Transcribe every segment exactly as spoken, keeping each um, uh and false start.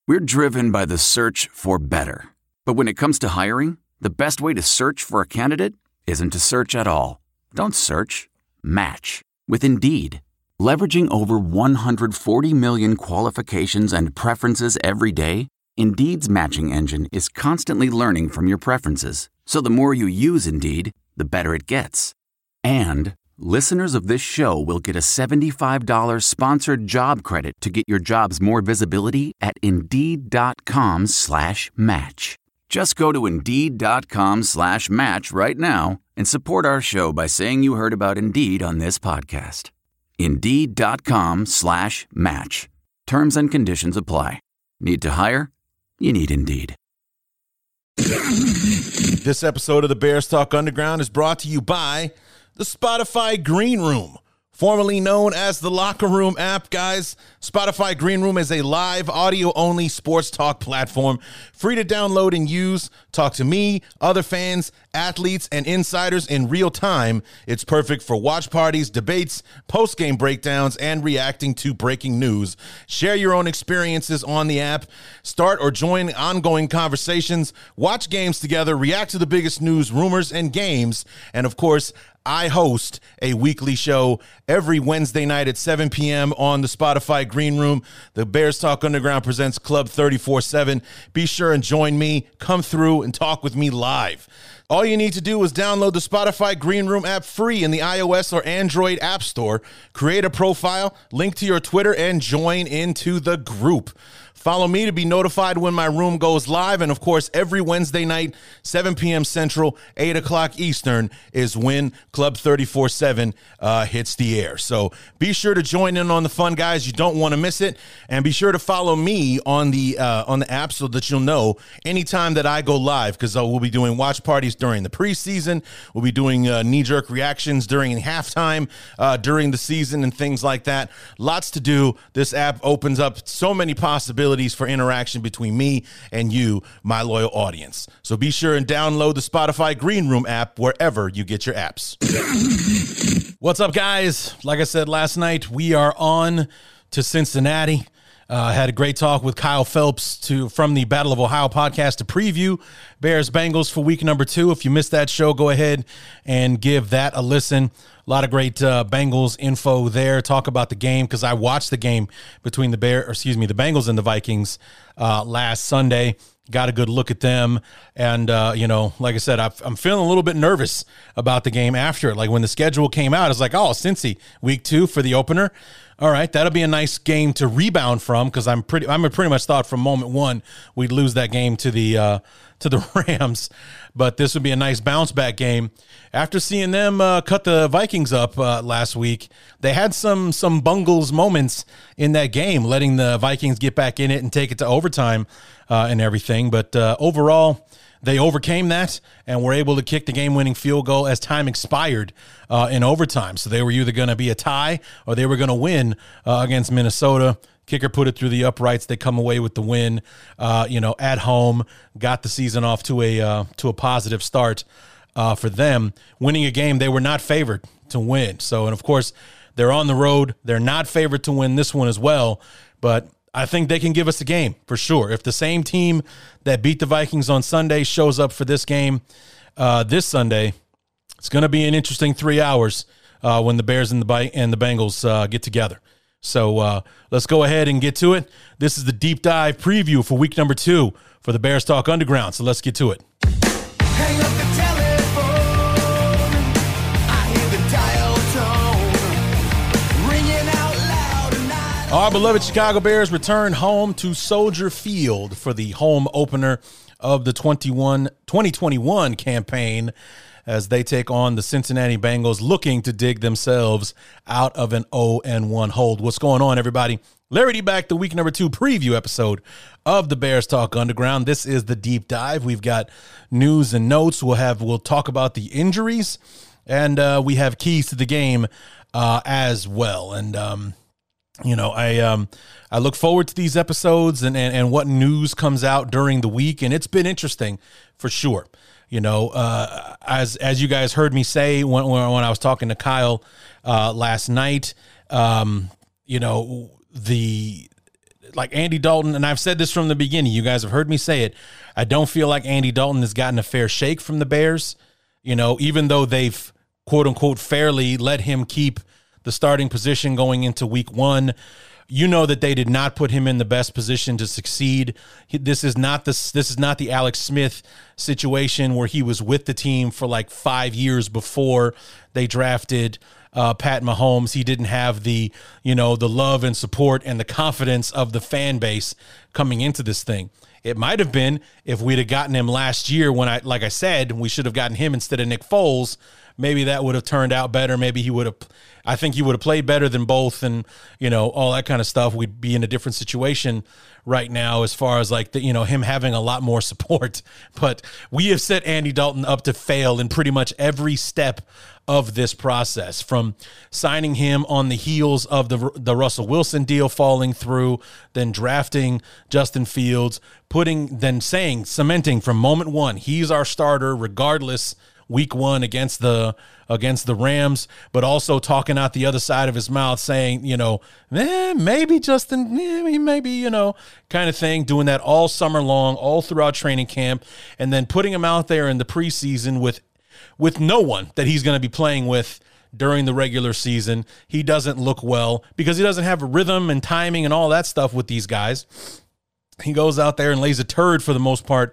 We're driven by the search for better. But when it comes to hiring, the best way to search for a candidate isn't to search at all. Don't search. Match with Indeed. Leveraging over one hundred forty million qualifications and preferences every day, Indeed's matching engine is constantly learning from your preferences. So the more you use Indeed, the better it gets. And listeners of this show will get a seventy-five dollars sponsored job credit to get your jobs more visibility at Indeed.com slash match. Just go to Indeed.com slash match right now and support our show by saying you heard about Indeed on this podcast. Indeed.com slash match. Terms and conditions apply. Need to hire? You need Indeed. This episode of the Bears Talk Underground is brought to you by the Spotify Green Room, formerly known as the Locker Room app. Guys, Spotify Green Room is a live audio-only sports talk platform, free to download and use. Talk to me, other fans, athletes, and insiders in real time. It's perfect for watch parties, debates, post-game breakdowns, and reacting to breaking news. Share your own experiences on the app. Start or join ongoing conversations. Watch games together. React to the biggest news, rumors, and games. And, of course, I host a weekly show every Wednesday night at seven p.m. on the Spotify Green Room. The Bears Talk Underground presents Club thirty-four seven. Be sure and join me. Come through and talk with me live. All you need to do is download the Spotify Green Room app free in the iOS or Android App Store. Create a profile, link to your Twitter, and join into the group. Follow me to be notified when my room goes live. And, of course, every Wednesday night, seven p.m. Central, eight o'clock Eastern, is when Club thirty-four seven uh, hits the air. So be sure to join in on the fun, guys. You don't want to miss it. And be sure to follow me on the uh, on the app so that you'll know anytime that I go live, because uh, we'll be doing watch parties during the preseason. We'll be doing uh, knee-jerk reactions during halftime, uh, during the season, and things like that. Lots to do. This app opens up so many possibilities for interaction between me and you, my loyal audience. So be sure and download the Spotify Green Room app wherever you get your apps. What's up, guys? Like I said last night, we are on to Cincinnati. I uh, had a great talk with Kyle Phelps to from the Battle of Ohio podcast to preview Bears Bengals for week number two. If you missed that show, go ahead and give that a listen. A lot of great uh, Bengals info there. Talk about the game, because I watched the game between the Bear, or excuse me, the Bengals and the Vikings uh, last Sunday. Got a good look at them. And, uh, you know, like I said, I've, I'm feeling a little bit nervous about the game after it. Like when the schedule came out, it's like, oh, Cincy, week two for the opener. All right, that'll be a nice game to rebound from, because I'm pretty, I'm pretty much thought from moment one we'd lose that game to the uh, to the Rams, but this would be a nice bounce back game. After seeing them uh, cut the Vikings up uh, last week, they had some some bungles moments in that game, letting the Vikings get back in it and take it to overtime uh, and everything. But uh, overall, they overcame that and were able to kick the game-winning field goal as time expired uh, in overtime. So they were either going to be a tie or they were going to win uh, against Minnesota. Kicker put it through the uprights. They come away with the win, uh, you know, at home. Got the season off to a uh, to a positive start uh, for them. Winning a game they were not favored to win. So, and of course, they're on the road. They're not favored to win this one as well. But I think they can give us a game for sure. If the same team that beat the Vikings on Sunday shows up for this game uh, this Sunday, it's going to be an interesting three hours uh, when the Bears and the and the Bengals uh, get together. So uh, let's go ahead and get to it. This is the deep dive preview for week number two for the Bears Talk Underground. So let's get to it. Hang up the telephone. I hear the dial tone ringing out loud and I... Our beloved Chicago Bears return home to Soldier Field for the home opener of the twenty-one, twenty twenty-one campaign, as they take on the Cincinnati Bengals, looking to dig themselves out of an oh and one hold. What's going on, everybody? Larry D back, the week number two preview episode of the Bears Talk Underground. This is the deep dive. We've got news and notes. We'll have we'll talk about the injuries, and uh, we have keys to the game uh, as well. And um, you know, I um, I look forward to these episodes and, and and what news comes out during the week, and it's been interesting for sure. You know, uh, as as you guys heard me say when when I was talking to Kyle uh, last night, um, you know, the like Andy Dalton, and I've said this from the beginning, you guys have heard me say it, I don't feel like Andy Dalton has gotten a fair shake from the Bears, you know, even though they've quote-unquote fairly let him keep the starting position going into week one. You know that they did not put him in the best position to succeed. He, this is not the this is not the Alex Smith situation where he was with the team for like five years before they drafted uh, Pat Mahomes. He didn't have the, you know, the love and support and the confidence of the fan base coming into this thing. It might have been if we'd have gotten him last year when I, like I said, we should have gotten him instead of Nick Foles. Maybe that would have turned out better. Maybe he would have, I think he would have played better than both and, you know, all that kind of stuff. We'd be in a different situation right now as far as like, the, you know, him having a lot more support. But we have set Andy Dalton up to fail in pretty much every step of this process, from signing him on the heels of the the Russell Wilson deal falling through, then drafting Justin Fields, putting, then saying, cementing from moment one, he's our starter regardless week one against the against the Rams, but also talking out the other side of his mouth saying, you know, eh, maybe Justin, maybe, maybe, you know, kind of thing, doing that all summer long, all throughout training camp, and then putting him out there in the preseason with with no one that he's going to be playing with during the regular season. He doesn't look well because he doesn't have a rhythm and timing and all that stuff with these guys. He goes out there and lays a turd for the most part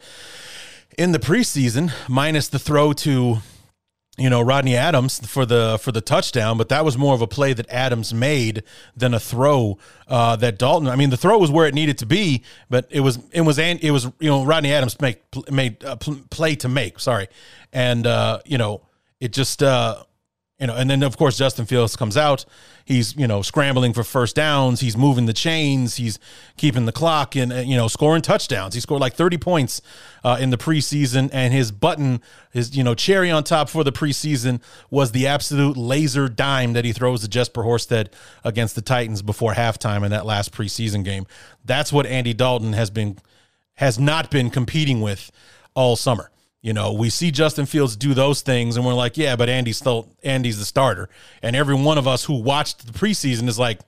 in the preseason, minus the throw to, you know, Rodney Adams for the for the touchdown, but that was more of a play that Adams made than a throw uh, that Dalton. I mean, the throw was where it needed to be, but it was it was it was you know Rodney Adams make made a play to make. Sorry, and uh, you know it just. Uh, You know, and then of course Justin Fields comes out. He's, you know, scrambling for first downs. He's moving the chains. He's keeping the clock and, you know, scoring touchdowns. He scored like thirty points uh, in the preseason, and his button, his, you know, cherry on top for the preseason was the absolute laser dime that he throws to Jesper Horsted against the Titans before halftime in that last preseason game. That's what Andy Dalton has been, has not been competing with all summer. You know, we see Justin Fields do those things, and we're like, yeah, but Andy's still Andy's the starter. And every one of us who watched the preseason is like,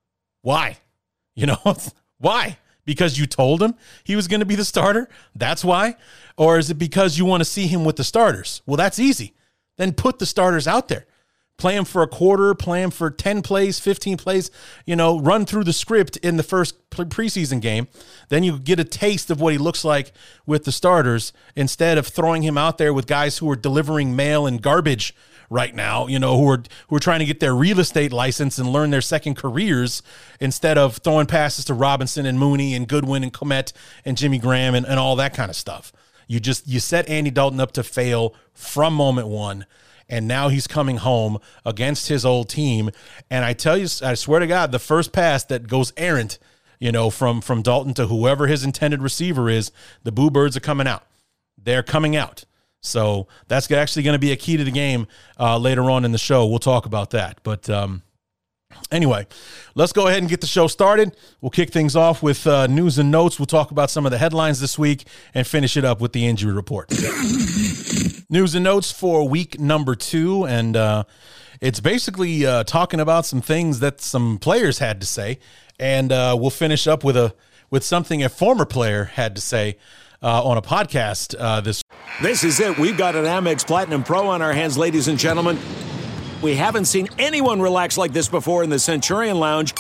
why? You know, why? Because you told him he was going to be the starter? That's why? Or is it because you want to see him with the starters? Well, that's easy. Then put the starters out there. Play him for a quarter, play him for ten plays, fifteen plays, you know, run through the script in the first preseason game. Then you get a taste of what he looks like with the starters instead of throwing him out there with guys who are delivering mail and garbage right now, you know, who are who are trying to get their real estate license and learn their second careers instead of throwing passes to Robinson and Mooney and Goodwin and Komet and Jimmy Graham and, and all that kind of stuff. You just, you set Andy Dalton up to fail from moment one. And now he's coming home against his old team. And I tell you, I swear to God, the first pass that goes errant, you know, from, from Dalton to whoever his intended receiver is, the Boo Birds are coming out. They're coming out. So that's actually going to be a key to the game uh, later on in the show. We'll talk about that. But um, anyway, let's go ahead and get the show started. We'll kick things off with uh, news and notes. We'll talk about some of the headlines this week and finish it up with the injury report. News and notes for week number two, and uh, it's basically uh, talking about some things that some players had to say, and uh, we'll finish up with a with something a former player had to say uh, on a podcast uh, this. This is it. We've got an Amex Platinum Pro on our hands, ladies and gentlemen. We haven't seen anyone relax like this before in the Centurion Lounge.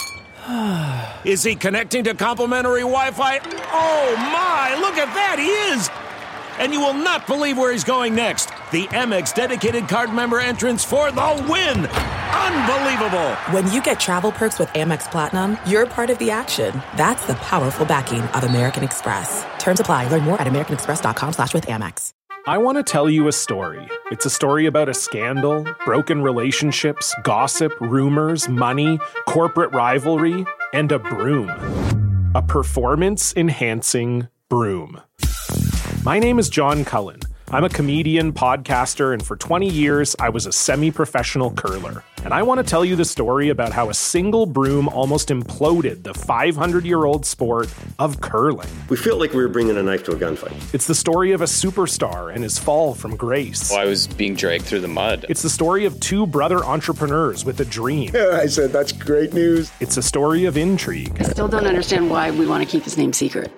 Is he connecting to complimentary Wi-Fi? Oh my! Look at that, he is. And you will not believe where he's going next. The Amex dedicated card member entrance for the win. Unbelievable. When you get travel perks with Amex Platinum, you're part of the action. That's the powerful backing of American Express. Terms apply. Learn more at americanexpress.com slash with Amex. I want to tell you a story. It's a story about a scandal, broken relationships, gossip, rumors, money, corporate rivalry, and a broom. A performance-enhancing broom. My name is John Cullen. I'm a comedian, podcaster, and for twenty years, I was a semi-professional curler. and I want to tell you the story about how a single broom almost imploded the five hundred year old sport of curling. We felt like we were bringing a knife to a gunfight. It's the story of a superstar and his fall from grace. Well, I was being dragged through the mud. It's the story of two brother entrepreneurs with a dream. I said, that's great news. It's a story of intrigue. I still don't understand why we want to keep his name secret.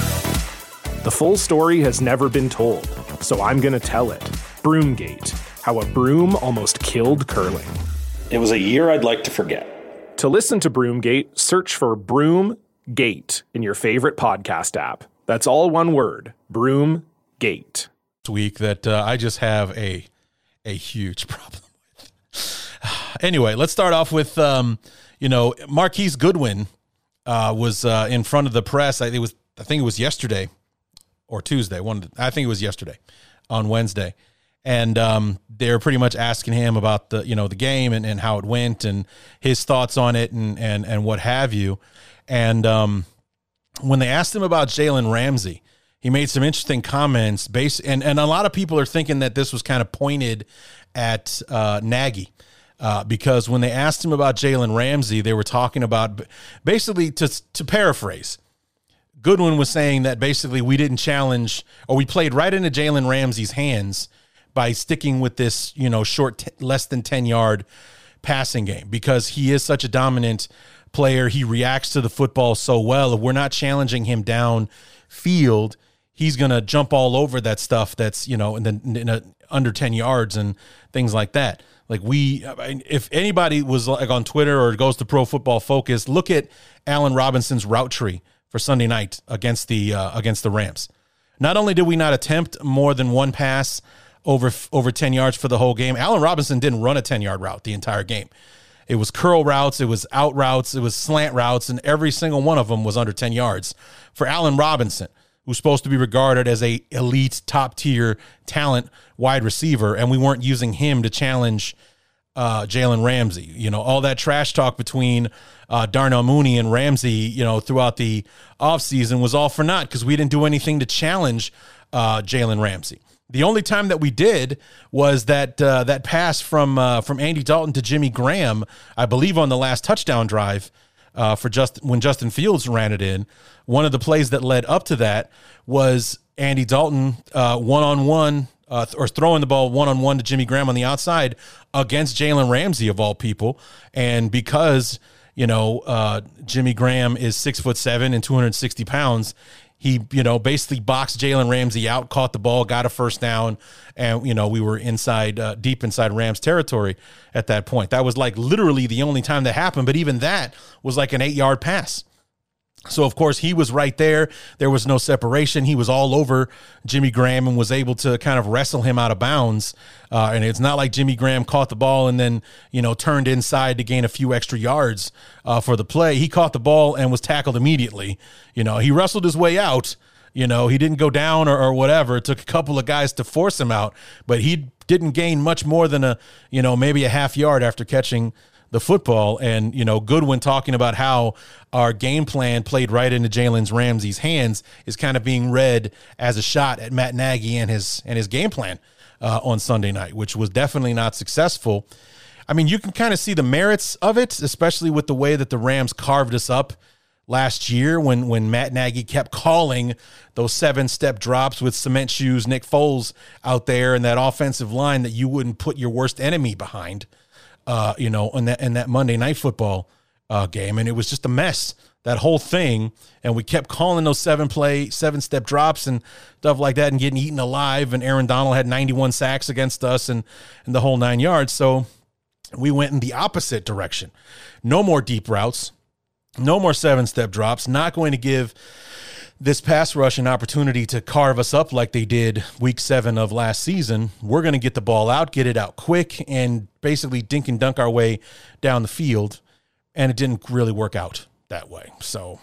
The full story has never been told, so I'm going to tell it. Broomgate, how a broom almost killed curling. It was a year I'd like to forget. To listen to Broomgate, search for Broomgate in your favorite podcast app. That's all one word, Broomgate. This week that uh, I just have a a huge problem with. Anyway, let's start off with, um, you know, Marquise Goodwin uh, was uh, in front of the press. I, it was, I think it was yesterday or Tuesday. One, I think it was yesterday on Wednesday. And um, they're pretty much asking him about the, you know, the game and, and how it went and his thoughts on it and and and what have you. And um, when they asked him about Jalen Ramsey, he made some interesting comments. Based and and a lot of people are thinking that this was kind of pointed at uh, Nagy uh, because when they asked him about Jalen Ramsey, they were talking about basically to to paraphrase. Goodwin was saying that basically we didn't challenge or we played right into Jalen Ramsey's hands by sticking with this, you know, short, t- less than ten yard passing game because he is such a dominant player. He reacts to the football so well. If we're not challenging him down field, he's going to jump all over that stuff that's, you know, in the, in a, under ten yards and things like that. Like we, if anybody was like on Twitter or goes to Pro Football Focus, look at Allen Robinson's route tree for Sunday night against the, uh, against the Rams. Not only did we not attempt more than one pass over over ten yards for the whole game, Allen Robinson didn't run a ten-yard route the entire game. It was curl routes, it was out routes, it was slant routes, and every single one of them was under ten yards. For Allen Robinson, who's supposed to be regarded as a elite, top-tier talent wide receiver, and we weren't using him to challenge uh, Jalen Ramsey. You know, all that trash talk between uh, Darnell Mooney and Ramsey, you know, throughout the offseason was all for naught because we didn't do anything to challenge uh, Jalen Ramsey. The only time that we did was that uh, that pass from uh, from Andy Dalton to Jimmy Graham, I believe on the last touchdown drive uh, for just when Justin Fields ran it in. One of the plays that led up to that was Andy Dalton uh, one-on-one uh, or throwing the ball one-on-one to Jimmy Graham on the outside against Jalen Ramsey of all people. And because, you know, uh, Jimmy Graham is six foot seven and two hundred sixty pounds, he, you know, basically boxed Jalen Ramsey out, caught the ball, got a first down, and, you know, we were inside, uh, deep inside Rams territory at that point. That was like literally the only time that happened, but even that was like an eight-yard pass. So, of course, he was right there. There was no separation. He was all over Jimmy Graham and was able to kind of wrestle him out of bounds. Uh, and it's not like Jimmy Graham caught the ball and then, you know, turned inside to gain a few extra yards uh, for the play. He caught the ball and was tackled immediately. You know, he wrestled his way out. You know, he didn't go down or, or whatever. It took a couple of guys to force him out, but he didn't gain much more than a, you know, maybe a half yard after catching the football. And, you know, Goodwin talking about how our game plan played right into Jalen Ramsey's hands is kind of being read as a shot at Matt Nagy and his and his game plan uh, on Sunday night, which was definitely not successful. I mean, you can kind of see the merits of it, especially with the way that the Rams carved us up last year when when Matt Nagy kept calling those seven-step drops with cement shoes, Nick Foles out there, and that offensive line that you wouldn't put your worst enemy behind. Uh, you know, in that in that Monday Night Football uh, game, and it was just a mess, that whole thing. And we kept calling those seven play, seven step drops and stuff like that, and getting eaten alive. And Aaron Donald had ninety-one sacks against us, and and the whole nine yards. So we went in the opposite direction. No more deep routes, no more seven step drops. Not going to give this pass rush an opportunity to carve us up like they did week seven of last season. We're going to get the ball out, get it out quick, and basically dink and dunk our way down the field. And it didn't really work out that way. So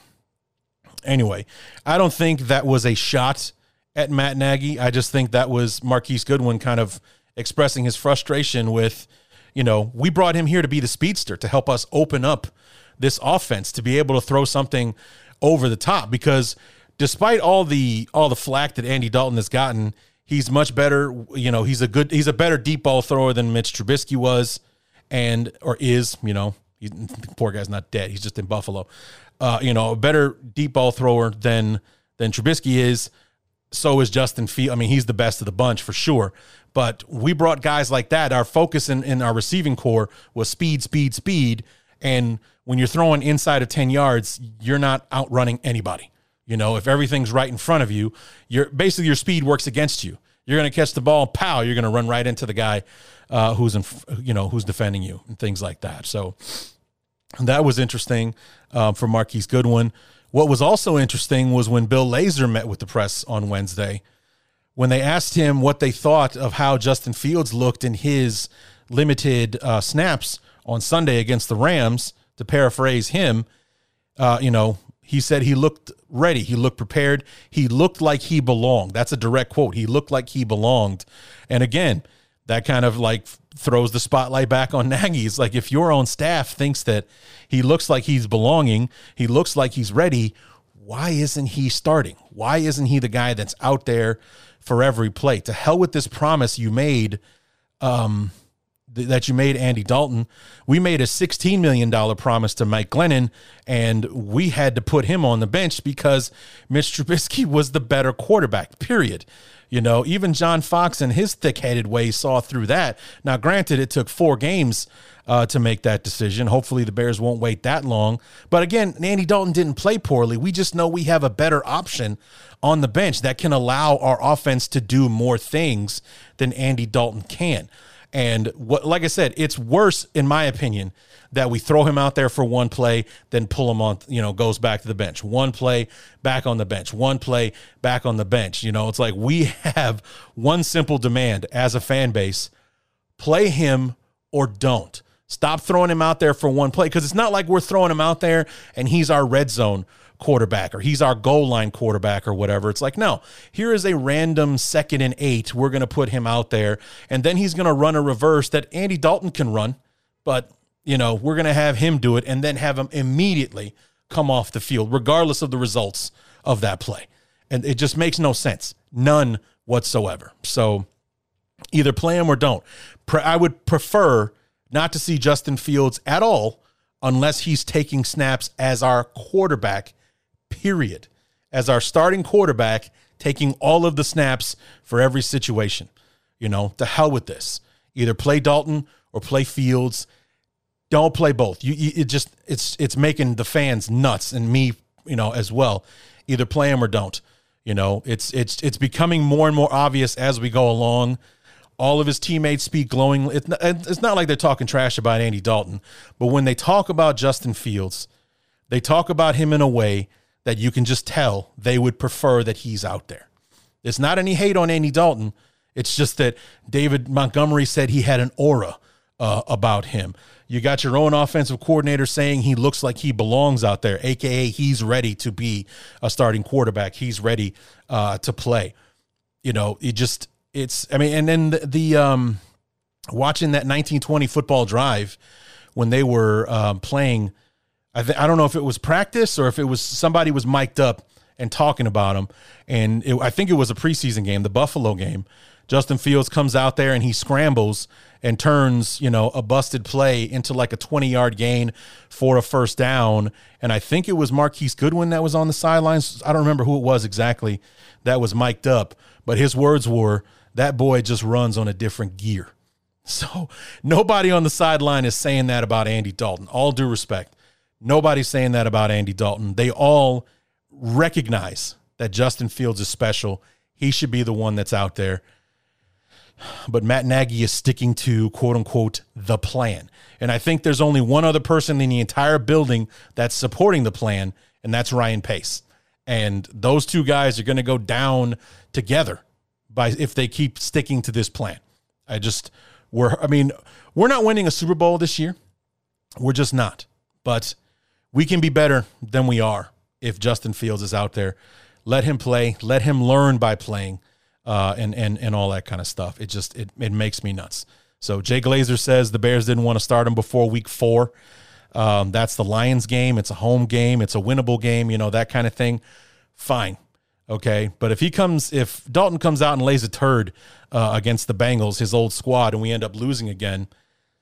anyway, I don't think that was a shot at Matt Nagy. I just think that was Marquise Goodwin kind of expressing his frustration with, you know, we brought him here to be the speedster, to help us open up this offense, to be able to throw something over the top, because despite all the all the flack that Andy Dalton has gotten, he's much better. You know, he's a good, he's a better deep ball thrower than Mitch Trubisky was, and or is, you know, he, poor guy's not dead. He's just in Buffalo. Uh, you know, a better deep ball thrower than than Trubisky is. So is Justin Fields. I mean, he's the best of the bunch for sure. But we brought guys like that. Our focus in, in our receiving core was speed, speed, speed. And when you're throwing inside of ten yards, you're not outrunning anybody. You know, if everything's right in front of you, you're basically your speed works against you. You're going to catch the ball, pow, you're going to run right into the guy uh, who's in, you know, who's defending you and things like that. So that was interesting um, for Marquise Goodwin. What was also interesting was when Bill Lazor met with the press on Wednesday, when they asked him what they thought of how Justin Fields looked in his limited uh, snaps on Sunday against the Rams, to paraphrase him, uh, you know, he said he looked ready. He looked prepared. He looked like he belonged. That's a direct quote. He looked like he belonged. And again, that kind of like throws the spotlight back on Nagy. It's like if your own staff thinks that he looks like he's belonging, he looks like he's ready, why isn't he starting? Why isn't he the guy that's out there for every play? To hell with this promise you made, um, th- that you made Andy Dalton. We made a sixteen million dollars promise to Mike Glennon, and we had to put him on the bench because Mitch Trubisky was the better quarterback, period. You know, even John Fox and his thick-headed ways saw through that. Now, granted, it took four games uh, to make that decision. Hopefully the Bears won't wait that long. But again, Andy Dalton didn't play poorly. We just know we have a better option on the bench that can allow our offense to do more things than Andy Dalton can. And what, like I said, it's worse, in my opinion, that we throw him out there for one play, then pull him on, you know, goes back to the bench. One play, back on the bench. One play, back on the bench. You know, it's like we have one simple demand as a fan base: play him or don't. Stop throwing him out there for one play, because it's not like we're throwing him out there and he's our red zone quarterback or he's our goal line quarterback or whatever. It's like, no, here is a random second and eight. We're going to put him out there, and then he's going to run a reverse that Andy Dalton can run, but you know, we're going to have him do it and then have him immediately come off the field, regardless of the results of that play. And it just makes no sense. None whatsoever. So either play him or don't. I would prefer not to see Justin Fields at all unless he's taking snaps as our quarterback, period. As our starting quarterback, taking all of the snaps for every situation. You know, to hell with this. Either play Dalton or play Fields. Don't play both. You, you, it just it's it's making the fans nuts, and me, you know, as well. Either play them or don't. You know, it's it's it's becoming more and more obvious as we go along. All of his teammates speak glowing. It's not, it's not like they're talking trash about Andy Dalton, but when they talk about Justin Fields, they talk about him in a way that you can just tell they would prefer that he's out there. It's not any hate on Andy Dalton. It's just that David Montgomery said he had an aura uh, about him. You got your own offensive coordinator saying he looks like he belongs out there, a k a he's ready to be a starting quarterback. He's ready uh, to play. You know, it just, it's, I mean, and then the, the um, watching that nineteen twenty football drive when they were um, playing, I, th- I don't know if it was practice or if it was somebody was mic'd up and talking about him. And it, I think it was a preseason game, the Buffalo game. Justin Fields comes out there and he scrambles and turns, you know, a busted play into like a twenty-yard gain for a first down. And I think it was Marquise Goodwin that was on the sidelines. I don't remember who it was exactly that was mic'd up, but his words were, that boy just runs on a different gear. So nobody on the sideline is saying that about Andy Dalton. All due respect. Nobody's saying that about Andy Dalton. They all recognize that Justin Fields is special. He should be the one that's out there. But Matt Nagy is sticking to, quote unquote, the plan. And I think there's only one other person in the entire building that's supporting the plan, and that's Ryan Pace. And those two guys are going to go down together by if they keep sticking to this plan. I just, we're, I mean, we're not winning a Super Bowl this year. We're just not. But we can be better than we are if Justin Fields is out there. Let him play. Let him learn by playing. Uh, and and and all that kind of stuff. It just it it makes me nuts. So Jay Glazer says the Bears didn't want to start him before week four. Um, that's the Lions game. It's a home game. It's a winnable game. You know, that kind of thing. Fine, okay. But if he comes, if Dalton comes out and lays a turd uh, against the Bengals, his old squad, and we end up losing again,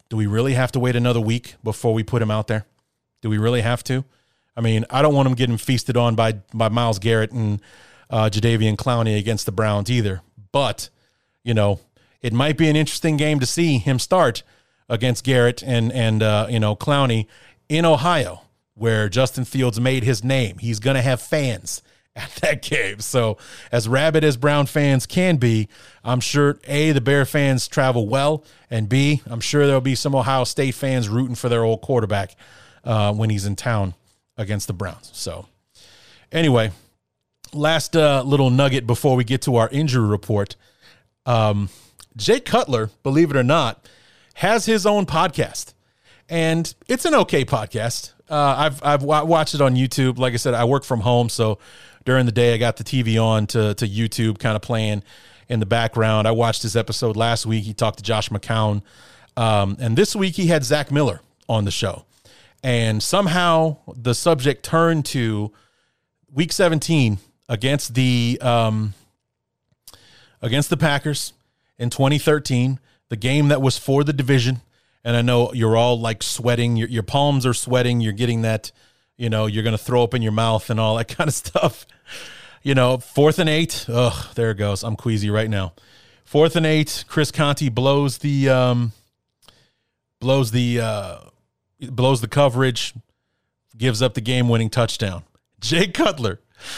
do we really have to wait another week before we put him out there? Do we really have to? I mean, I don't want him getting feasted on by by Myles Garrett and uh, Jadeveon Clowney against the Browns either. But, you know, it might be an interesting game to see him start against Garrett and, and uh, you know, Clowney in Ohio, where Justin Fields made his name. He's going to have fans at that game. So as rabid as Brown fans can be, I'm sure, A, the Bear fans travel well, and B, I'm sure there'll be some Ohio State fans rooting for their old quarterback uh, when he's in town against the Browns. So anyway, last uh, little nugget before we get to our injury report. Um, Jay Cutler, believe it or not, has his own podcast, and it's an okay podcast. Uh, I've I've w- watched it on YouTube. Like I said, I work from home, so during the day I got the T V on to to YouTube, kind of playing in the background. I watched his episode last week. He talked to Josh McCown, um, and this week he had Zach Miller on the show. And somehow the subject turned to Week seventeen against the um, against the Packers in twenty thirteen, the game that was for the division. And I know you're all like sweating. Your, your palms are sweating. You're getting that, you know, you're going to throw up in your mouth and all that kind of stuff. You know, fourth and eight. Ugh, there it goes. I'm queasy right now. Fourth and eight. Chris Conte blows the um, blows the uh, blows the coverage, gives up the game-winning touchdown. Jay Cutler,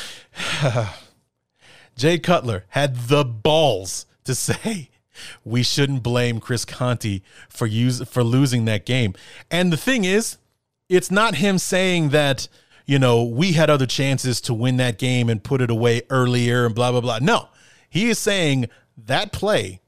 Jay Cutler had the balls to say, we shouldn't blame Chris Conte for use for losing that game. And the thing is, it's not him saying that, you know, we had other chances to win that game and put it away earlier and blah, blah, blah. No, he is saying that play,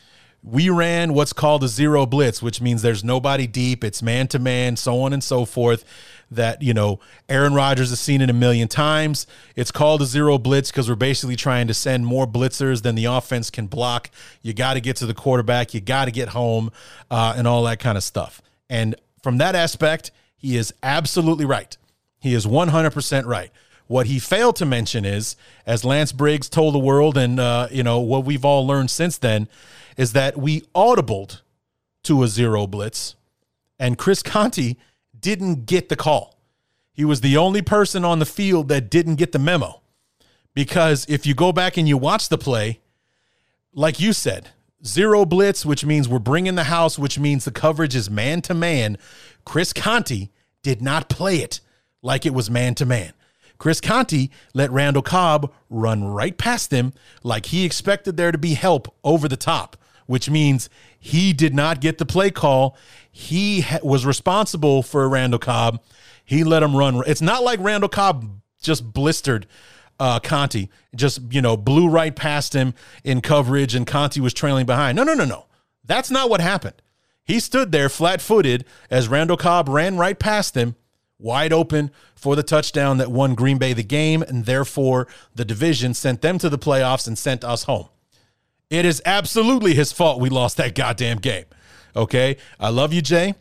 we ran what's called a zero blitz, which means there's nobody deep. It's man-to-man, so on and so forth, that, you know, Aaron Rodgers has seen it a million times. It's called a zero blitz because we're basically trying to send more blitzers than the offense can block. You got to get to the quarterback. You got to get home uh, and all that kind of stuff. And from that aspect, he is absolutely right. He is one hundred percent right. What he failed to mention is, as Lance Briggs told the world, and, uh, you know, what we've all learned since then, is that we audibled to a zero blitz, and Chris Conte didn't get the call. He was the only person on the field that didn't get the memo. Because if you go back and you watch the play, like you said, zero blitz, which means we're bringing the house, which means the coverage is man-to-man. Chris Conte did not play it like it was man-to-man. Chris Conte let Randall Cobb run right past him like he expected there to be help over the top, which means he did not get the play call. He ha- was responsible for Randall Cobb. He let him run. It's not like Randall Cobb just blistered uh, Conte, just, you know, blew right past him in coverage and Conte was trailing behind. No, no, no, no. That's not what happened. He stood there flat-footed as Randall Cobb ran right past him, wide open for the touchdown that won Green Bay the game, and therefore the division, sent them to the playoffs and sent us home. It is absolutely his fault we lost that goddamn game. Okay? I love you, Jay.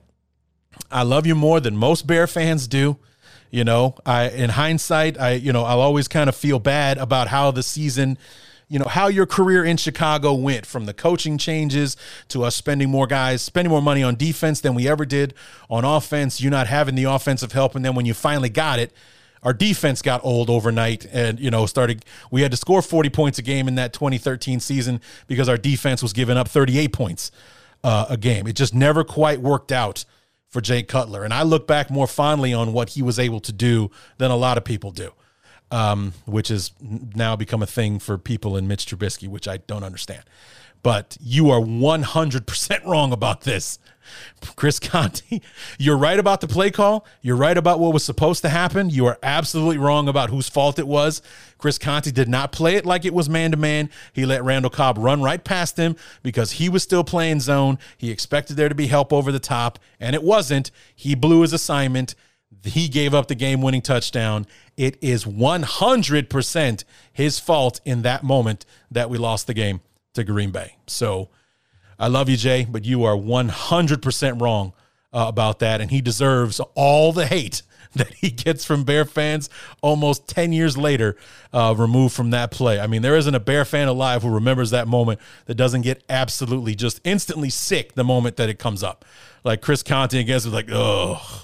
I love you more than most Bear fans do. You know, I in hindsight, I you know, I'll always kind of feel bad about how the season, you know, how your career in Chicago went, from the coaching changes to us spending more guys, spending more money on defense than we ever did on offense, you not having the offensive help, and then when you finally got it, our defense got old overnight and, you know, started, we had to score forty points a game in that twenty thirteen season because our defense was giving up thirty-eight points uh, a game. It just never quite worked out for Jay Cutler. And I look back more fondly on what he was able to do than a lot of people do, um, which has now become a thing for people in Mitch Trubisky, which I don't understand. But you are one hundred percent wrong about this. Chris Conte, you're right about the play call. You're right about what was supposed to happen. You are absolutely wrong about whose fault it was. Chris Conte did not play it like it was man-to-man. He let Randall Cobb run right past him because he was still playing zone. He expected there to be help over the top, and it wasn't. He blew his assignment. He gave up the game-winning touchdown. It is one hundred percent his fault in that moment that we lost the game to Green Bay. So I love you, Jay, but you are one hundred percent wrong uh, about that, and he deserves all the hate that he gets from Bear fans almost ten years later, uh, removed from that play. I mean, there isn't a Bear fan alive who remembers that moment that doesn't get absolutely just instantly sick the moment that it comes up. Like Chris Conte against was like, oh,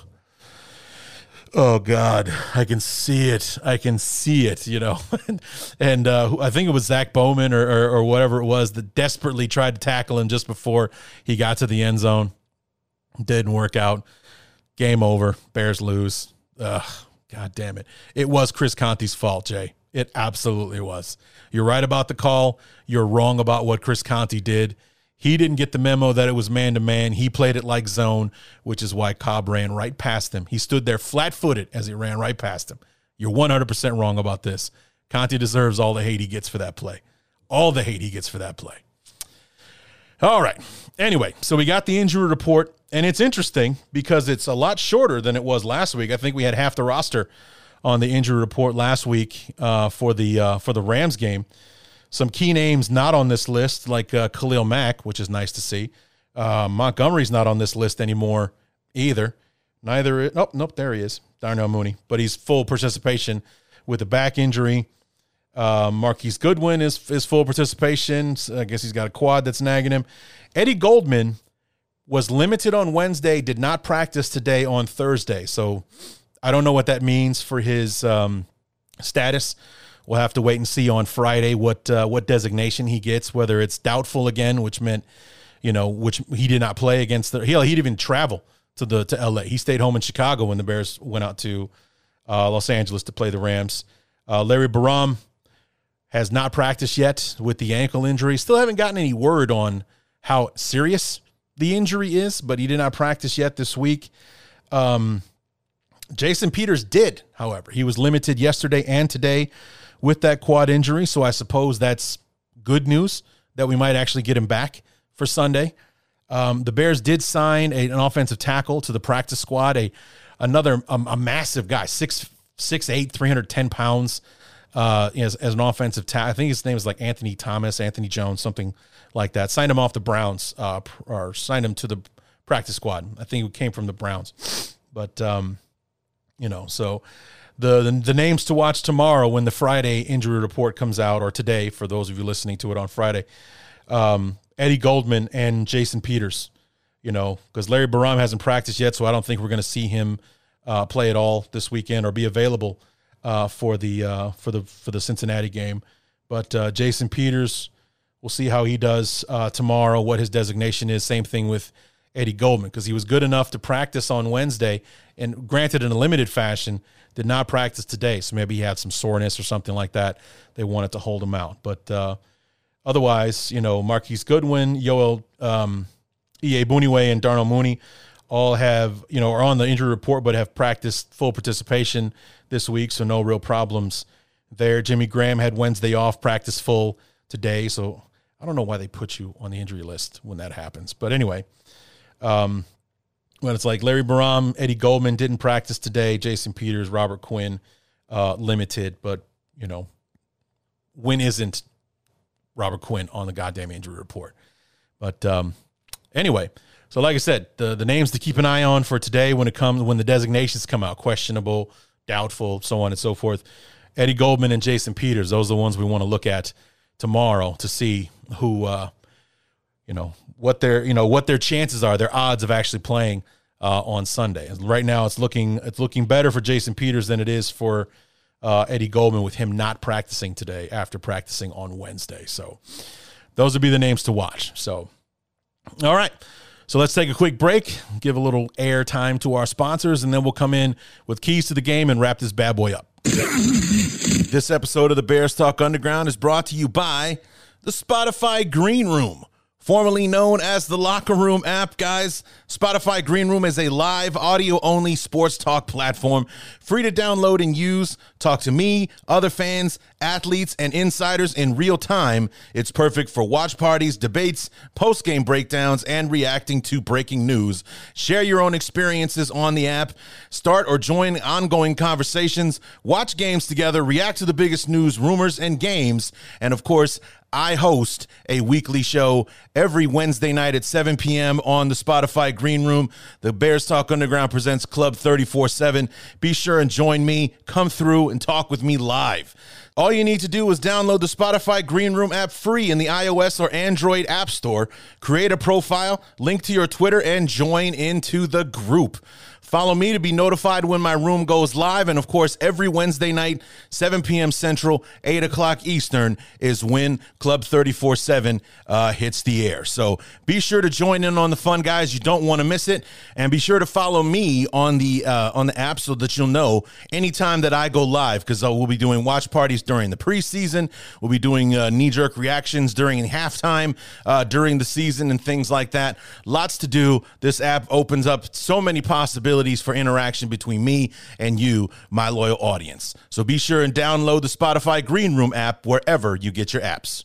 oh God, I can see it. I can see it, you know. and uh, I think it was Zach Bowman or, or or whatever it was that desperately tried to tackle him just before he got to the end zone. Didn't work out. Game over. Bears lose. Ugh, God damn it. It was Chris Conte's fault, Jay. It absolutely was. You're right about the call. You're wrong about what Chris Conte did. He didn't get the memo that it was man-to-man. He played it like zone, which is why Cobb ran right past him. He stood there flat-footed as he ran right past him. You're one hundred percent wrong about this. Conte deserves all the hate he gets for that play. All the hate he gets for that play. All right. Anyway, so we got the injury report, and it's interesting because it's a lot shorter than it was last week. I think we had half the roster on the injury report last week uh, for the uh, for the Rams game. Some key names not on this list, like uh, Khalil Mack, which is nice to see. Uh, Montgomery's not on this list anymore either. Neither. Oh, nope, there he is, Darnell Mooney. But he's full participation with a back injury. Uh, Marquise Goodwin is is full participation. So I guess he's got a quad that's nagging him. Eddie Goldman was limited on Wednesday, did not practice today on Thursday. So I don't know what that means for his um, status. We'll have to wait and see on Friday what uh, what designation he gets, whether it's doubtful again, which meant, you know, which he did not play against the, he he'd even travel to the to L A. He stayed home in Chicago when the Bears went out to uh, Los Angeles to play the Rams. Uh, Larry Borom has not practiced yet with the ankle injury. Still haven't gotten any word on how serious the injury is, but he did not practice yet this week. Um, Jason Peters did, however. He was limited yesterday and today with that quad injury, so I suppose that's good news that we might actually get him back for Sunday. Um, the Bears did sign a, an offensive tackle to the practice squad, a another a, a massive guy, six six eight, three hundred ten pounds, uh, as as an offensive tackle. I think his name is like Anthony Thomas, Anthony Jones, something like that. Signed him off the Browns, uh, or signed him to the practice squad. I think it came from the Browns, but um, you know, so. The, the the names to watch tomorrow when the Friday injury report comes out, or today for those of you listening to it on Friday, um, Eddie Goldman and Jason Peters, you know, because Larry Borom hasn't practiced yet, so I don't think we're going to see him uh, play at all this weekend or be available uh, for the uh, for the for the Cincinnati game. But uh, Jason Peters, we'll see how he does uh, tomorrow, what his designation is. Same thing with Eddie Goldman, because he was good enough to practice on Wednesday, and granted in a limited fashion, did not practice today. So maybe he had some soreness or something like that. They wanted to hold him out. But uh, otherwise, you know, Marquise Goodwin, Yoel um, E A Buniwe, and Darnell Mooney all have, you know, are on the injury report, but have practiced full participation this week. So no real problems there. Jimmy Graham had Wednesday off, practice full today. So I don't know why they put you on the injury list when that happens. But anyway, um, when it's like Larry Borom, Eddie Goldman didn't practice today, Jason Peters, Robert Quinn, uh, limited, but, you know, when isn't Robert Quinn on the goddamn injury report? But um, anyway, so like I said, the, the names to keep an eye on for today when it comes, when the designations come out, questionable, doubtful, so on and so forth, Eddie Goldman and Jason Peters, those are the ones we want to look at tomorrow to see who, uh, you know, what their, you know, what their chances are, their odds of actually playing uh, on Sunday. Right now, it's looking it's looking better for Jason Peters than it is for uh, Eddie Goldman, with him not practicing today after practicing on Wednesday. So those would be the names to watch. So, all right. So let's take a quick break, give a little air time to our sponsors, and then we'll come in with keys to the game and wrap this bad boy up. This episode of the Bears Talk Underground is brought to you by the Spotify Green Room, formerly known as the Locker Room app, guys. Spotify Green Room is a live audio-only sports talk platform, free to download and use. Talk to me, other fans, athletes, and insiders in real time. It's perfect for watch parties, debates, post-game breakdowns, and reacting to breaking news. Share your own experiences on the app. Start or join ongoing conversations. Watch games together. React to the biggest news, rumors, and games. And, of course, I host a weekly show every Wednesday night at seven p.m. on the Spotify Green Room. The Bears Talk Underground presents Club thirty-four seven. Be sure and join me. Come through and talk with me live. All you need to do is download the Spotify Green Room app free in the iOS or Android App Store. Create a profile, link to your Twitter, and join into the group. Follow me to be notified when my room goes live. And, of course, every Wednesday night, seven p.m. Central, eight o'clock Eastern, is when Club thirty-four seven uh, hits the air. So be sure to join in on the fun, guys. You don't want to miss it. And be sure to follow me on the uh, on the app so that you'll know anytime that I go live, because uh, we'll be doing watch parties during the preseason. We'll be doing uh, knee-jerk reactions during halftime, uh, during the season, and things like that. Lots to do. This app opens up so many possibilities for interaction between me and you, my loyal audience. So be sure and download the Spotify Green Room app wherever you get your apps.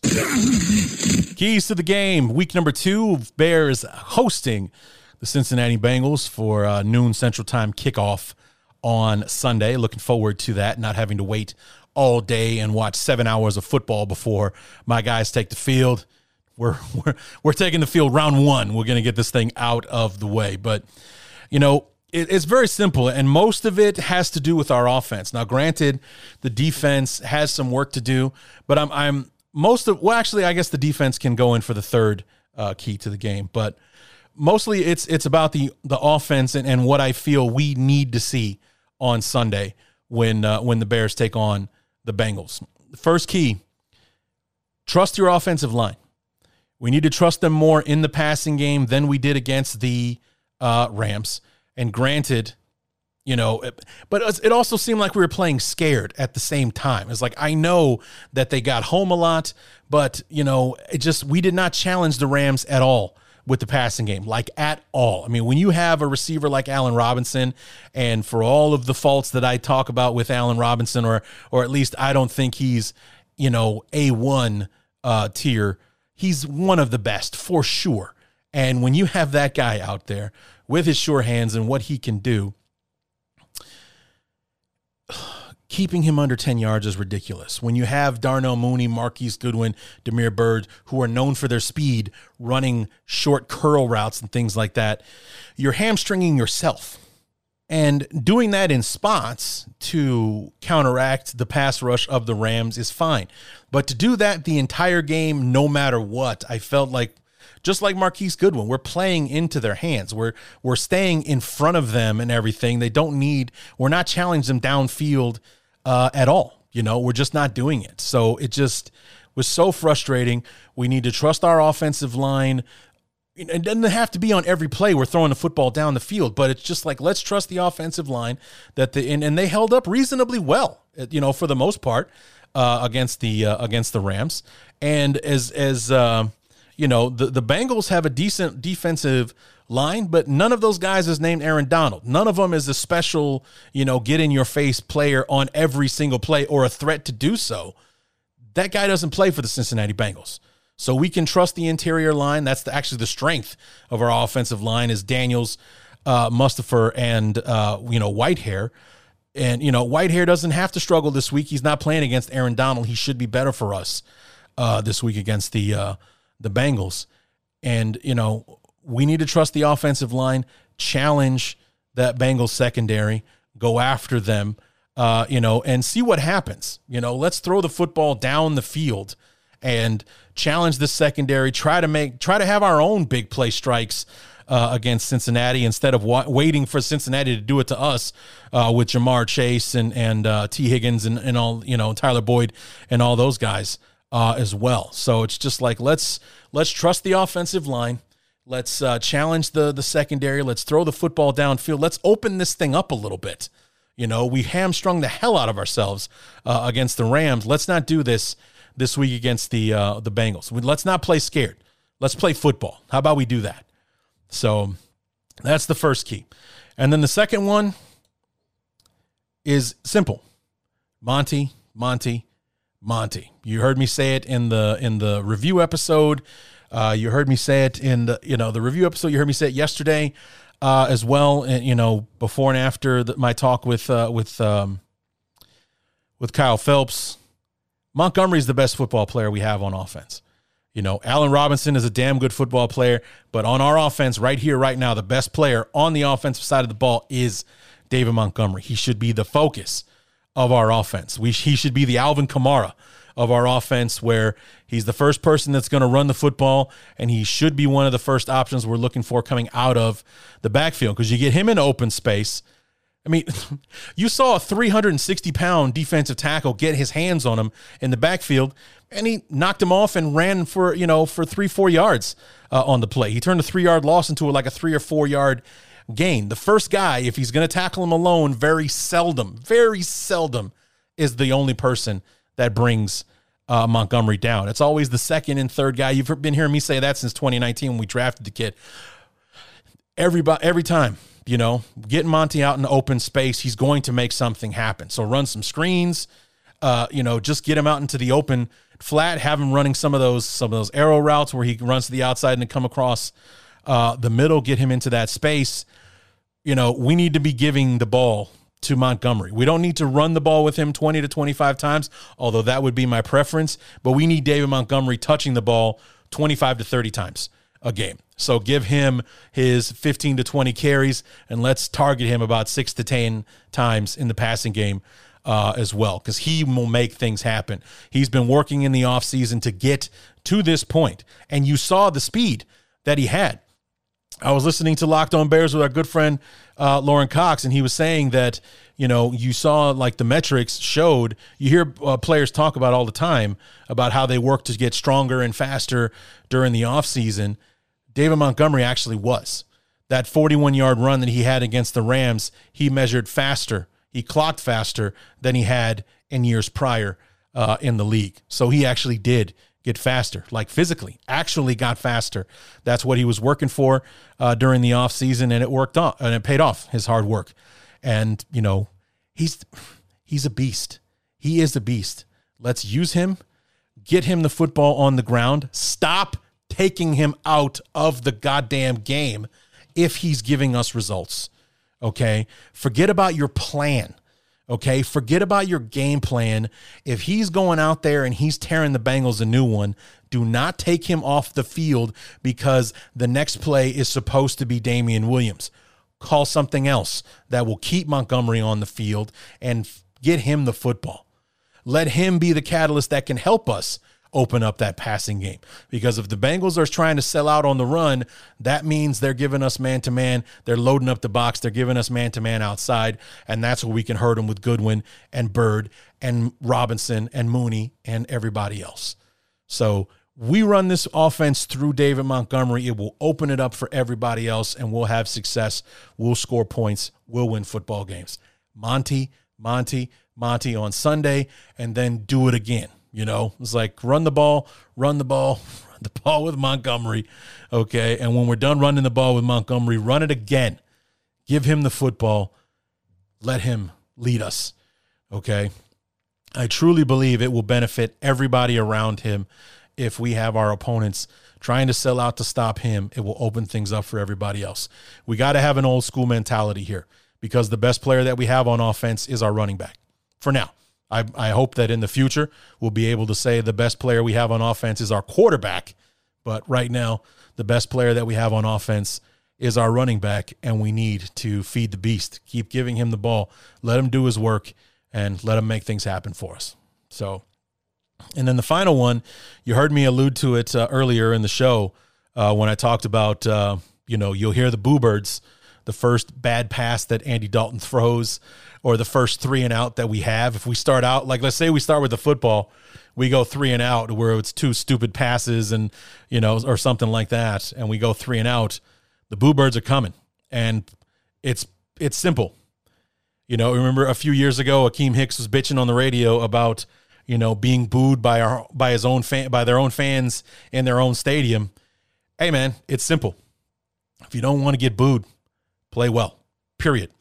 Keys to the game. Week number two, Bears hosting the Cincinnati Bengals for uh, noon Central Time kickoff on Sunday. Looking forward to that, not having to wait all day and watch seven hours of football before my guys take the field. We're we're, we're taking the field round one. We're going to get this thing out of the way. But, you know, it's very simple, and most of it has to do with our offense. Now, granted, the defense has some work to do, but I'm, I'm most of, well, actually, I guess the defense can go in for the third uh, key to the game, but mostly it's it's about the the offense and, and what I feel we need to see on Sunday when uh, when the Bears take on the Bengals. The first key, trust your offensive line. We need to trust them more in the passing game than we did against the uh, Rams. And granted, you know, but it also seemed like we were playing scared at the same time. It's like, I know that they got home a lot, but, you know, it just, we did not challenge the Rams at all with the passing game, like at all. I mean, when you have a receiver like Allen Robinson, and for all of the faults that I talk about with Allen Robinson, or, or at least I don't think he's, you know, A one uh, tier, he's one of the best for sure. And when you have that guy out there with his sure hands and what he can do, keeping him under ten yards is ridiculous. When you have Darnell Mooney, Marquise Goodwin, Damiere Byrd, who are known for their speed, running short curl routes and things like that, you're hamstringing yourself. And doing that in spots to counteract the pass rush of the Rams is fine. But to do that the entire game, no matter what, I felt like, just like Marquise Goodwin, we're playing into their hands. We're we're staying in front of them and everything. They don't need, we're not challenging them downfield uh, at all. You know, we're just not doing it. So it just was so frustrating. We need to trust our offensive line. It doesn't have to be on every play we're throwing the football down the field, but it's just like, let's trust the offensive line that the and, and they held up reasonably well, you know, for the most part uh, against the uh, against the Rams. And as as uh, you know, the, the Bengals have a decent defensive line, but none of those guys is named Aaron Donald. None of them is a special, you know, get-in-your-face player on every single play or a threat to do so. That guy doesn't play for the Cincinnati Bengals. So we can trust the interior line. That's the, actually the strength of our offensive line is Daniels, uh, Mustipher, and, uh, you know, Whitehair. And, you know, Whitehair doesn't have to struggle this week. He's not playing against Aaron Donald. He should be better for us uh, this week against the uh, the Bengals. And, you know, we need to trust the offensive line, challenge that Bengals secondary, go after them, uh, you know, and see what happens. You know, let's throw the football down the field and challenge the secondary, try to make, try to have our own big play strikes uh, against Cincinnati instead of wa- waiting for Cincinnati to do it to us uh, with Jamar Chase and, and uh, T. Higgins and, and all, you know, Tyler Boyd and all those guys. Uh, as well. So it's just like, let's let's trust the offensive line. Let's uh, challenge the the secondary. Let's throw the football downfield. Let's open this thing up a little bit. You know, we hamstrung the hell out of ourselves uh, against the Rams. Let's not do this this week against the uh, the Bengals. We, let's not play scared. Let's play football. How about we do that? So that's the first key. And then the second one is simple. Monty, Monty, Monty. You heard me say it in the in the review episode. Uh, you heard me say it in the you know the review episode. You heard me say it yesterday uh, as well. And you know before and after the, my talk with uh, with um, with Kyle Phelps. Montgomery's the best football player we have on offense. You know, Allen Robinson is a damn good football player, but on our offense right here, right now, the best player on the offensive side of the ball is David Montgomery. He should be the focus of our offense. We, he should be the Alvin Kamara of our offense, where he's the first person that's going to run the football, and he should be one of the first options we're looking for coming out of the backfield, because you get him in open space. I mean, you saw a three hundred sixty pound defensive tackle get his hands on him in the backfield, and he knocked him off and ran for, you know, for three, four yards uh, on the play. He turned a three-yard loss into a, like a three- or four-yard gain. The first guy, if he's going to tackle him alone, very seldom, very seldom is the only person that brings uh, Montgomery down. It's always the second and third guy. You've been hearing me say that since twenty nineteen when we drafted the kid. Everybody, every time, you know, getting Monty out in the open space, he's going to make something happen. So run some screens, uh, you know, just get him out into the open flat, have him running some of those some of those arrow routes where he runs to the outside and then come across uh, the middle, get him into that space. You know, we need to be giving the ball to Montgomery. We don't need to run the ball with him twenty to twenty-five times, although that would be my preference, but we need David Montgomery touching the ball twenty-five to thirty times a game. So give him his fifteen to twenty carries, and let's target him about six to ten times in the passing game uh, as well, because he will make things happen. He's been working in the offseason to get to this point, and you saw the speed that he had. I was listening to Locked On Bears with our good friend uh, Lauren Cox, and he was saying that, you know, you saw like the metrics showed, you hear uh, players talk about all the time about how they work to get stronger and faster during the offseason. David Montgomery actually was. That forty-one-yard run that he had against the Rams, he measured faster. He clocked faster than he had in years prior uh, in the league. So he actually did get faster, like physically, actually got faster. That's what he was working for uh, during the offseason, and it worked off, and it paid off, his hard work. And, you know, he's he's a beast. He is a beast. Let's use him, get him the football on the ground, stop taking him out of the goddamn game if he's giving us results, okay? Forget about your plan. Okay, forget about your game plan. If he's going out there and he's tearing the Bengals a new one, do not take him off the field because the next play is supposed to be Damian Williams. Call something else that will keep Montgomery on the field and get him the football. Let him be the catalyst that can help us open up that passing game. Because if the Bengals are trying to sell out on the run, that means they're giving us man-to-man. They're loading up the box. They're giving us man-to-man outside, and that's where we can hurt them with Goodwin and Bird and Robinson and Mooney and everybody else. So we run this offense through David Montgomery. It will open it up for everybody else, and we'll have success. We'll score points. We'll win football games. Monty, Monty, Monty on Sunday, and then do it again. You know, it's like run the ball, run the ball, run the ball with Montgomery, okay? And when we're done running the ball with Montgomery, run it again. Give him the football. Let him lead us, okay? I truly believe it will benefit everybody around him if we have our opponents trying to sell out to stop him. It will open things up for everybody else. We got to have an old school mentality here because the best player that we have on offense is our running back for now. I, I hope that in the future we'll be able to say the best player we have on offense is our quarterback. But right now, the best player that we have on offense is our running back, and we need to feed the beast. Keep giving him the ball. Let him do his work, and let him make things happen for us. So, and then the final one, you heard me allude to it uh, earlier in the show uh, when I talked about, uh, you know, you'll hear the Boo Birds, the first bad pass that Andy Dalton throws, or the first three and out that we have. If we start out, like let's say we start with the football, we go three and out where it's two stupid passes and, you know, or something like that, and we go three and out, the Boo Birds are coming. And it's it's simple. You know, remember a few years ago, Akeem Hicks was bitching on the radio about, you know, being booed by our by his own fan by their own fans in their own stadium. Hey man, it's simple. If you don't want to get booed, play well. Period.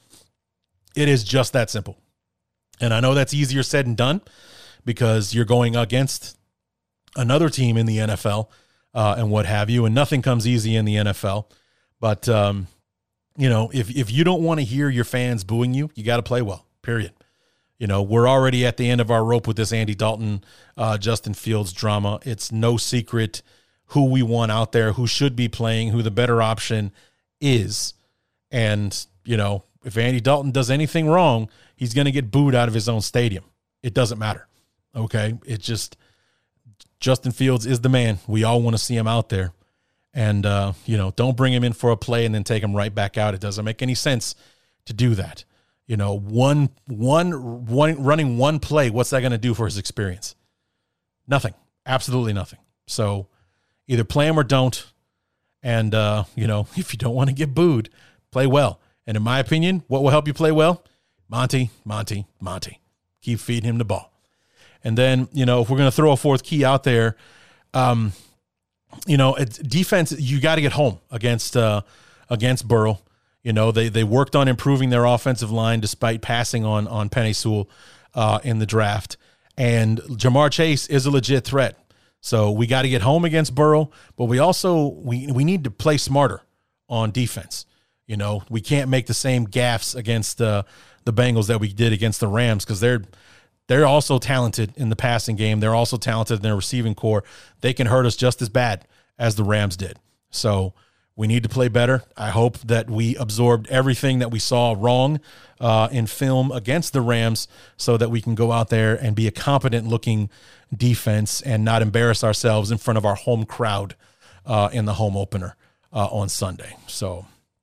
It is just that simple. And I know that's easier said than done because you're going against another team in the N F L uh, and what have you, and nothing comes easy in the N F L. But, um, you know, if, if you don't want to hear your fans booing you, you got to play well, period. You know, we're already at the end of our rope with this Andy Dalton, uh, Justin Fields drama. It's no secret who we want out there, who should be playing, who the better option is. And, you know, if Andy Dalton does anything wrong, he's going to get booed out of his own stadium. It doesn't matter. Okay. It just, Justin Fields is the man. We all want to see him out there. And, uh, you know, don't bring him in for a play and then take him right back out. It doesn't make any sense to do that. You know, one, one, one running one play, what's that going to do for his experience? Nothing. Absolutely nothing. So either play him or don't. And, uh, you know, if you don't want to get booed, play well. And in my opinion, what will help you play well? Monty, Monty, Monty. Keep feeding him the ball. And then, you know, if we're going to throw a fourth key out there, um, you know, it's defense, you got to get home against uh, against Burrow. You know, they they worked on improving their offensive line despite passing on, on Penei Sewell uh, in the draft. And Jamar Chase is a legit threat. So we got to get home against Burrow, but we also we we need to play smarter on defense. You know, we can't make the same gaffes against uh, the Bengals that we did against the Rams because they're they're also talented in the passing game. They're also talented in their receiving core. They can hurt us just as bad as the Rams did. So we need to play better. I hope that we absorbed everything that we saw wrong uh, in film against the Rams so that we can go out there and be a competent-looking defense and not embarrass ourselves in front of our home crowd uh, in the home opener uh, on Sunday. So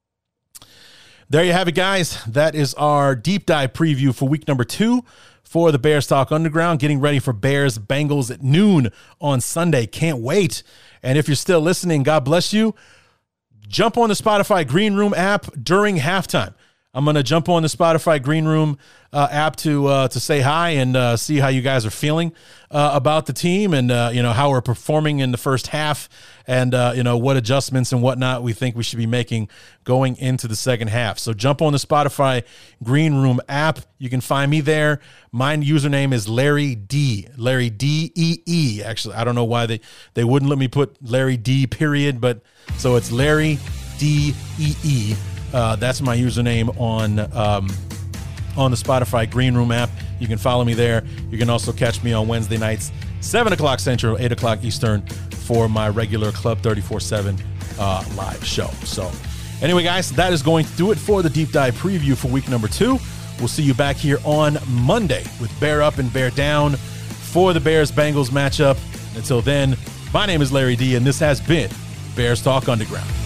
there you have it, guys. That is our deep dive preview for week number two for the Bears Talk Underground, getting ready for Bears Bengals at noon on Sunday. Can't wait. And if you're still listening, God bless you. Jump on the Spotify Green Room app during halftime. I'm going to jump on the Spotify Green Room uh, app to uh, to say hi and uh, see how you guys are feeling uh, about the team and, uh, you know, how we're performing in the first half and, uh, you know, what adjustments and whatnot we think we should be making going into the second half. So jump on the Spotify Green Room app. You can find me there. My username is Larry D. Larry D E E. Actually, I don't know why they, they wouldn't let me put Larry D period, but so it's Larry D E E. Uh, that's my username on um, on the Spotify Green Room app. You can follow me there. You can also catch me on Wednesday nights, seven o'clock Central, eight o'clock Eastern, for my regular Club thirty-four seven uh, live show. So anyway, guys, that is going to do it for the deep dive preview for week number two. We'll see you back here on Monday with Bear Up and Bear Down for the Bears-Bengals matchup. Until then, my name is Larry D, and this has been Bears Talk Underground.